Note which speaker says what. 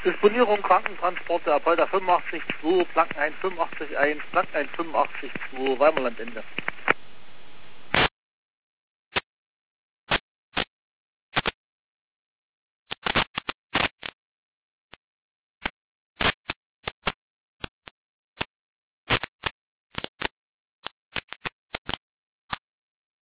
Speaker 1: Disponierung Krankentransporte, Apolda 85 2, Planken 185 1, Planken 185 2, Weimerlandende.